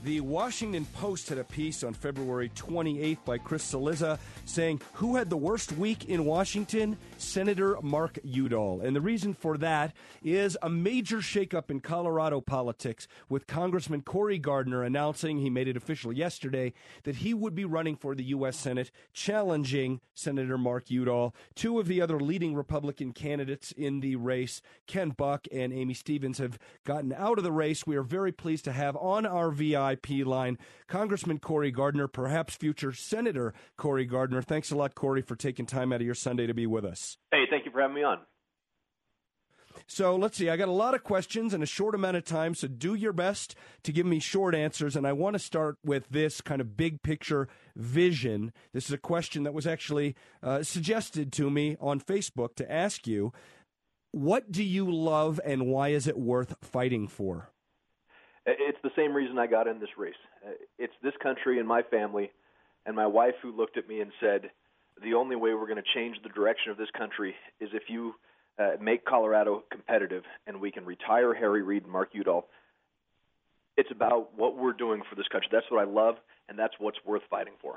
The Washington Post had a piece on February 28th by Chris Cillizza saying, who had the worst week in Washington? Senator Mark Udall. And the reason for that is a major shakeup in Colorado politics, with Congressman Cory Gardner announcing, he made it official yesterday, that he would be running for the U.S. Senate, challenging Senator Mark Udall. Two of the other leading Republican candidates in the race, Ken Buck and Amy Stevens, have gotten out of the race. We are very pleased to have on our VIP line Congressman Cory Gardner, perhaps future Senator Cory Gardner. Thanks a lot, Cory, for taking time out of your Sunday to be with us. Hey, thank you for having me on. So let's see. I got a lot of questions in a short amount of time, so do your best to give me short answers. And I want to start with this kind of big picture vision. This is a question that was actually suggested to me on Facebook to ask you. What do you love, and why is it worth fighting for? It's the same reason I got in this race. It's this country and my family and my wife who looked at me and said, the only way we're going to change the direction of this country is if you make Colorado competitive and we can retire Harry Reid and Mark Udall. It's about what we're doing for this country. That's what I love, and that's what's worth fighting for.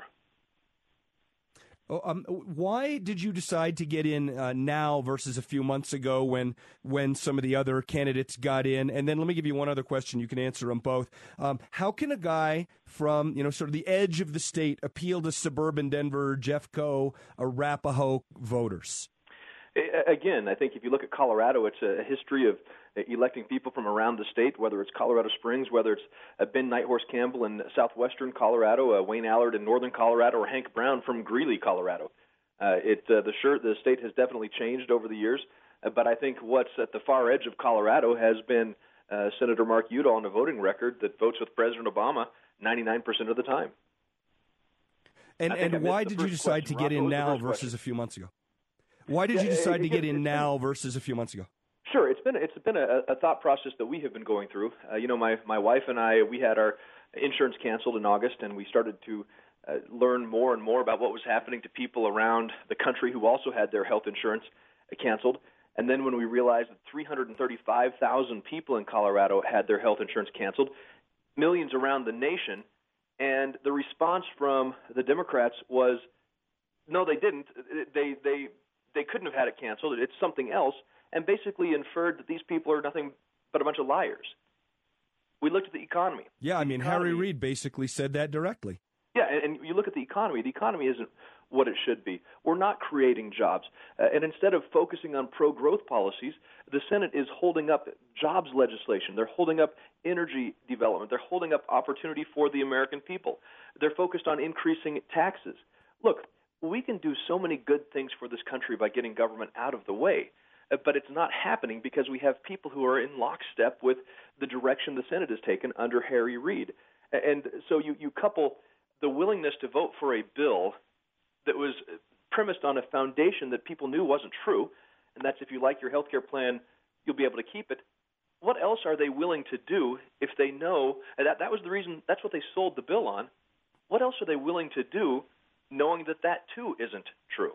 Why did you decide to get in now versus a few months ago when some of the other candidates got in? And then let me give you one other question. You can answer them both. How can a guy from, sort of the edge of the state appeal to suburban Denver, Jeffco, Arapahoe voters? Again, I think if you look at Colorado, it's a history of electing people from around the state, whether it's Colorado Springs, whether it's Ben Nighthorse Campbell in southwestern Colorado, Wayne Allard in northern Colorado, or Hank Brown from Greeley, Colorado. The state has definitely changed over the years, but I think what's at the far edge of Colorado has been Senator Mark Udall on a voting record that votes with President Obama 99% of the time. And why did you decide to get in now versus a few months ago? Why did you decide to get in now versus a few months ago? Sure, it's been a thought process that we have been going through. My wife and I, we had our insurance canceled in August, and we started to learn more and more about what was happening to people around the country who also had their health insurance canceled. And then when we realized that 335,000 people in Colorado had their health insurance canceled, millions around the nation, and the response from the Democrats was, no, they didn't. They couldn't have had it canceled. It's something else, and basically inferred that these people are nothing but a bunch of liars. We looked at the economy. Yeah, Harry Reid basically said that directly. Yeah, and you look at the economy. The economy isn't what it should be. We're not creating jobs. And instead of focusing on pro-growth policies, the Senate is holding up jobs legislation. They're holding up energy development. They're holding up opportunity for the American people. They're focused on increasing taxes. Look, we can do so many good things for this country by getting government out of the way, but it's not happening because we have people who are in lockstep with the direction the Senate has taken under Harry Reid. And so you couple the willingness to vote for a bill that was premised on a foundation that people knew wasn't true, and that's if you like your health care plan, you'll be able to keep it. What else are they willing to do if they know that was the reason, that's what they sold the bill on? What else are they willing to do knowing that too isn't true?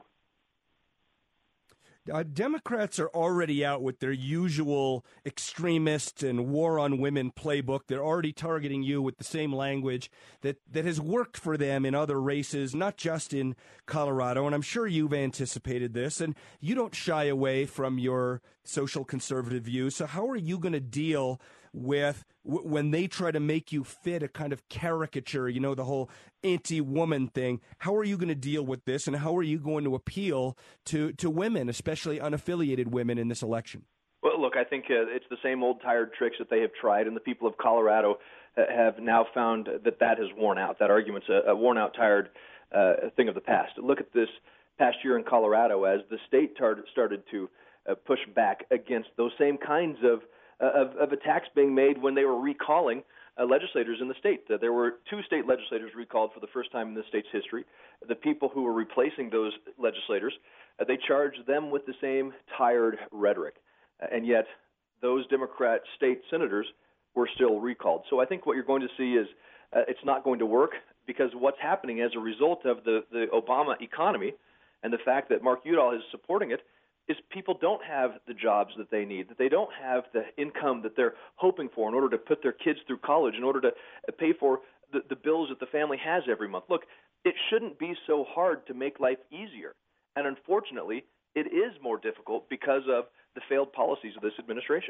Democrats are already out with their usual extremist and war on women playbook. They're already targeting you with the same language that has worked for them in other races, not just in Colorado. And I'm sure you've anticipated this, and you don't shy away from your social conservative views. So how are you going to deal with when they try to make you fit a kind of caricature, the whole anti-woman thing? How are you going to deal with this, and how are you going to appeal to women, especially unaffiliated women, in this election? Well, look, I think it's the same old tired tricks that they have tried, and the people of Colorado have now found that has worn out. That argument's a worn-out, tired thing of the past. Look at this past year in Colorado as the state started to push back against those same kinds of attacks being made when they were recalling legislators in the state. There were 2 state legislators recalled for the first time in the state's history. The people who were replacing those legislators, they charged them with the same tired rhetoric. And yet those Democrat state senators were still recalled. So I think what you're going to see is it's not going to work, because what's happening as a result of the Obama economy and the fact that Mark Udall is supporting it, is people don't have the jobs that they need, that they don't have the income that they're hoping for in order to put their kids through college, in order to pay for the bills that the family has every month. Look, it shouldn't be so hard to make life easier. And unfortunately, it is more difficult because of the failed policies of this administration.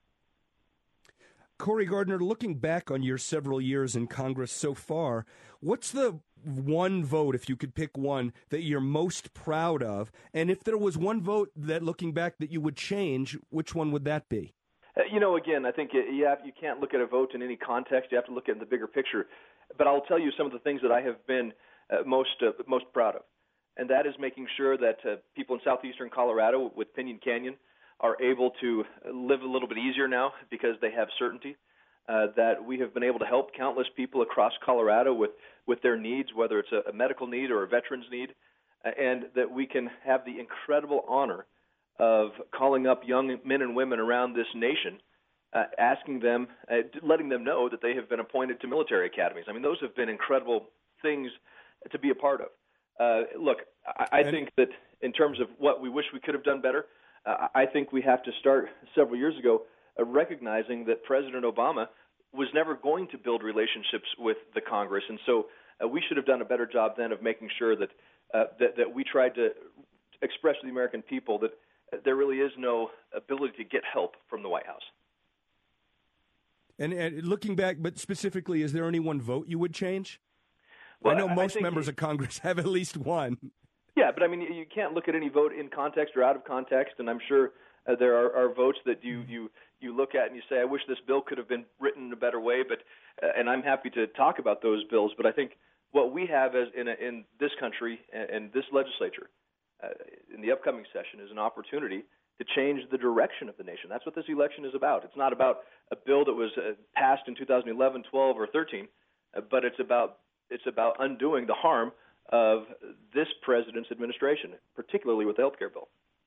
Cory Gardner, looking back on your several years in Congress so far, what's the one vote, if you could pick one, that you're most proud of? And if there was one vote that, looking back, that you would change, which one would that be? Again, I think you can't look at a vote in any context. You have to look at the bigger picture. But I'll tell you some of the things that I have been most proud of, and that is making sure that people in southeastern Colorado with Pinyon Canyon are able to live a little bit easier now because they have certainty, that we have been able to help countless people across Colorado with their needs, whether it's a medical need or a veteran's need, and that we can have the incredible honor of calling up young men and women around this nation, asking them, letting them know that they have been appointed to military academies. I mean, those have been incredible things to be a part of. Look, I think that in terms of what we wish we could have done better, I think we have to start several years ago recognizing that President Obama was never going to build relationships with the Congress, and so we should have done a better job then of making sure that we tried to express to the American people that there really is no ability to get help from the White House. And looking back, but specifically, is there any one vote you would change? Well, I know most members of Congress have at least one. Yeah, but I mean, you can't look at any vote in context or out of context, and I'm sure there are votes that you look at and you say, I wish this bill could have been written in a better way, but and I'm happy to talk about those bills, but I think what we have as in this country and this legislature in the upcoming session is an opportunity to change the direction of the nation. That's what this election is about. It's not about a bill that was passed in 2011, 12, or 13, but it's about undoing the harm of this president's administration, particularly with the health care bill.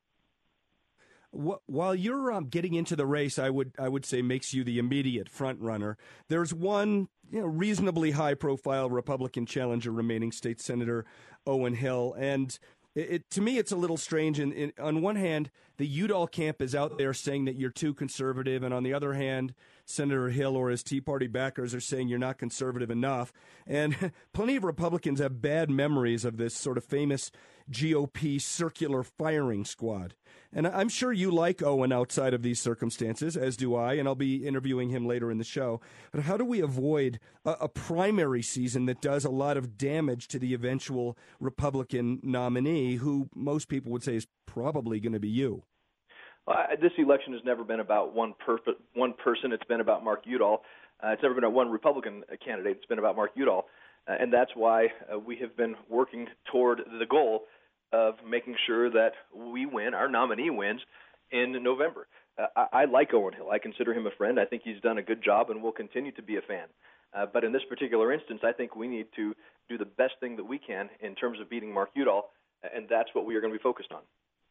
While you're getting into the race, I would say makes you the immediate front runner. There's one reasonably high-profile Republican challenger remaining, State Senator Owen Hill, and to me, it's a little strange. On one hand, the Udall camp is out there saying that you're too conservative, and on the other hand, Senator Hill or his Tea Party backers are saying you're not conservative enough. And plenty of Republicans have bad memories of this sort of famous GOP circular firing squad. And I'm sure you like Owen outside of these circumstances, as do I, and I'll be interviewing him later in the show. But how do we avoid a primary season that does a lot of damage to the eventual Republican nominee, who most people would say is probably going to be you? This election has never been about one person. It's been about Mark Udall. It's never been about one Republican candidate. It's been about Mark Udall. And that's why we have been working toward the goal of making sure that we win, our nominee wins, in November. I like Owen Hill. I consider him a friend. I think he's done a good job and will continue to be a fan. But in this particular instance, I think we need to do the best thing that we can in terms of beating Mark Udall, and that's what we are going to be focused on.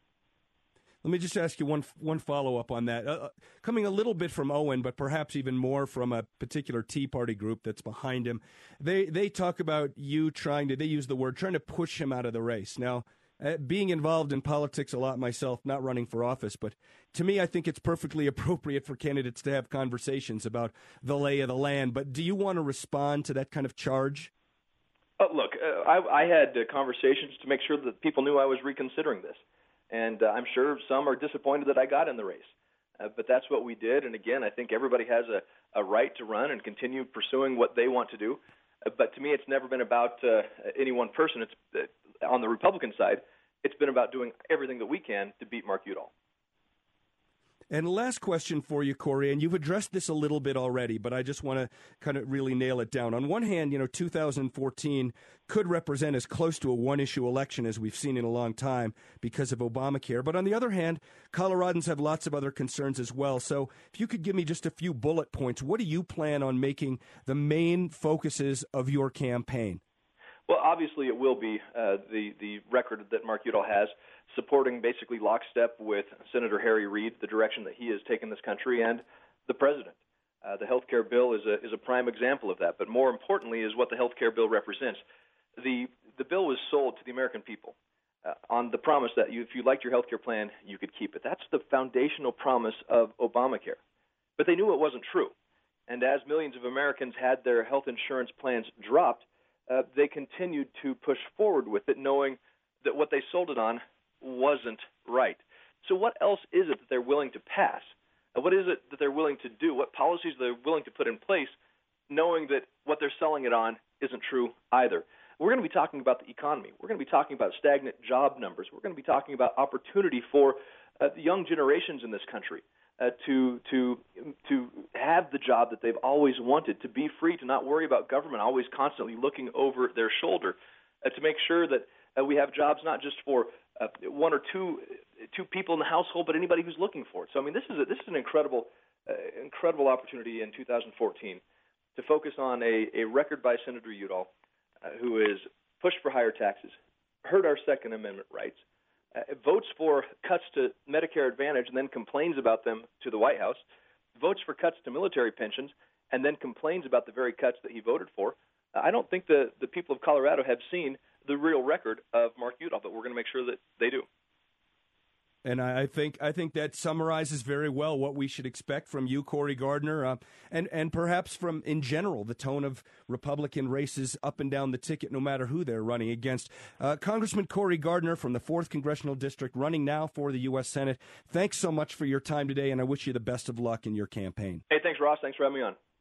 Let me just ask you one follow-up on that. Coming a little bit from Owen, but perhaps even more from a particular Tea Party group that's behind him, they talk about you trying to push him out of the race. Now, being involved in politics a lot myself, not running for office, but to me, I think it's perfectly appropriate for candidates to have conversations about the lay of the land. But do you want to respond to that kind of charge? Look, I had conversations to make sure that people knew I was reconsidering this. And I'm sure some are disappointed that I got in the race. But that's what we did. And again, I think everybody has a right to run and continue pursuing what they want to do. But to me, it's never been about any one person. It's on the Republican side, it's been about doing everything that we can to beat Mark Udall. And last question for you, Cory, and you've addressed this a little bit already, but I just want to kind of really nail it down. On one hand, 2014 could represent as close to a one-issue election as we've seen in a long time because of Obamacare. But on the other hand, Coloradans have lots of other concerns as well. So if you could give me just a few bullet points, what do you plan on making the main focuses of your campaign? Well, obviously it will be the record that Mark Udall has, supporting basically lockstep with Senator Harry Reid, the direction that he has taken this country, and the president. The health care bill is a prime example of that. But more importantly is what the health care bill represents. The bill was sold to the American people. on the promise that if you liked your health care plan, you could keep it. That's the foundational promise of Obamacare. But they knew it wasn't true. And as millions of Americans had their health insurance plans dropped, they continued to push forward with it, knowing that what they sold it on wasn't right. So what else is it that they're willing to pass? What is it that they're willing to do? What policies are they willing to put in place, knowing that what they're selling it on isn't true either? We're going to be talking about the economy. We're going to be talking about stagnant job numbers. We're going to be talking about opportunity for the young generations in this country to have the job that they've always wanted, to be free, to not worry about government always constantly looking over their shoulder, to make sure that we have jobs not just for one or two people in the household, but anybody who's looking for it. So, I mean, this is an incredible opportunity in 2014 to focus on a record by Senator Udall, who has pushed for higher taxes, hurt our Second Amendment rights, votes for cuts to Medicare Advantage and then complains about them to the White House, votes for cuts to military pensions and then complains about the very cuts that he voted for. I don't think the people of Colorado have seen the real record of Mark Udall, but we're going to make sure that they do. And I think that summarizes very well what we should expect from you, Cory Gardner, and perhaps from, in general, the tone of Republican races up and down the ticket, no matter who they're running against. Congressman Cory Gardner from the 4th Congressional District, running now for the U.S. Senate. Thanks so much for your time today, and I wish you the best of luck in your campaign. Hey, thanks, Ross. Thanks for having me on.